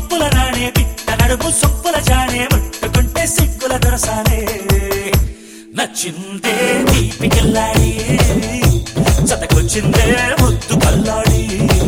వంపుల రాణే పిట్ట నడుము సొప్పుల జానే ముట్టుకుంటే సిగ్గుల దొరసానే నచ్చిందే దీపికెళ్ళాడి చతకొచ్చిందే ముద్దు పల్లాడి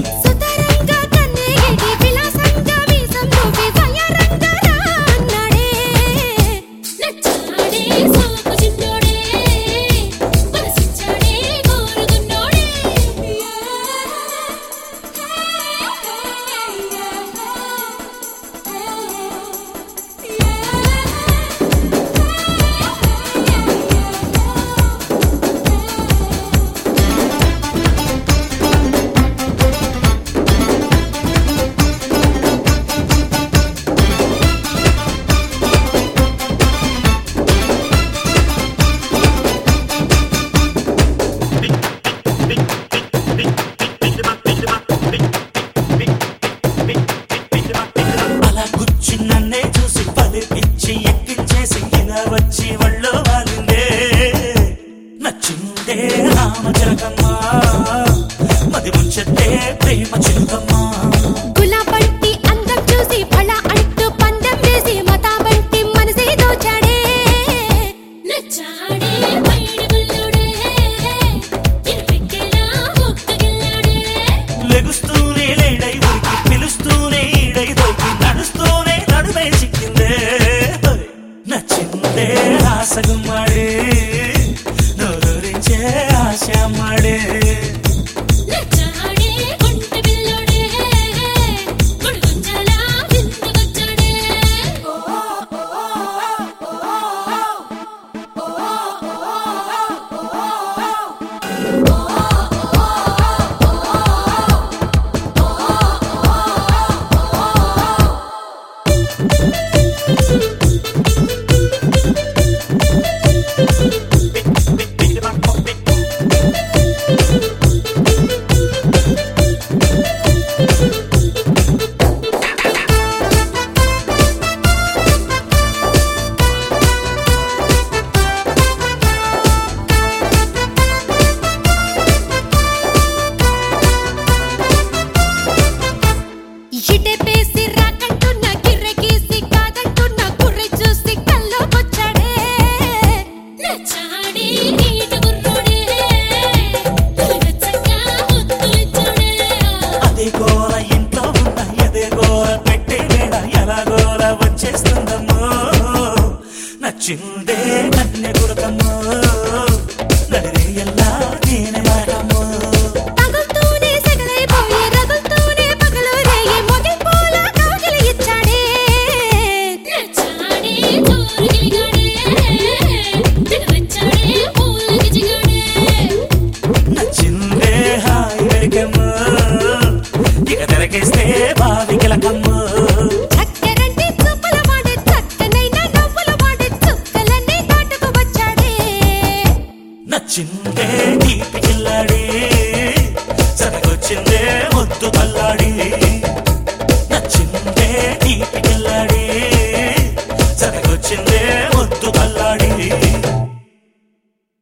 నన్నే చూసి పలిపించి ఎక్కించేసి ఇలా వచ్చి ఒళ్ళో వాలిందే నచ్చిందే రామచిలకమ్మ మది ముంచెత్తే ప్రేమ చిలుకమ్మ గులాబంటి అందం చూసి ఫళ అంటూ పందెం వేసి మతాబంటి మనసే దోచాడే నచ్చాడే పైడి బుల్లుడే ఇరుపెక్కేలా ముక్కగిల్లాడే లెగుస్తూనే లేడై ఉరికి పిలుస్తూనే ఈడై దొరికి నడుస్తూనే నడుమే చిక్కిందే నచ్చిందే ఆసగుమ్మాడే నోరూరించే ఆశమ్మాడే నచ్చాడే కొంట బిల్లుడే గుడిగుంజలా విందుకొచ్చాడే ఇటే పేసి రాకంటున్న గిర్రెగీసి కాదంటున్న గుర్రె చూసి కల్లోకొచ్చాడే నచ్చాడే నీట గుర్రుడే వెచ్చగా ముద్దులిచ్చాడే అదే గోల ఇంట్లో ఉన్న ఎదే గోల పెట్టే వేళ ఎలా గోల వచ్చేస్తుందమ్మో నచ్చిందే కన్య గురకమ్మో నడిరే ఎలా నేనే మారమ్మో తగులుతూనే సెగలైపోయి రగులుతూనే పగలు రేయి మొగిపోల కౌగిలి ఇచ్చాడే నచ్చాడే జోరుగిలిగాడే తినవచ్చాడే పూలకి జిగాడే నచ్చిందే హాయి వెరికమ్మో ఇక తెరకేస్తే బావికెలకమ్మో చక్కరంటి చూపుల వాడే చక్కనైన నవ్వుల వాడే చుక్కలన్నీ దాటుకు వచ్చాడే నచ్చిందే దీపిక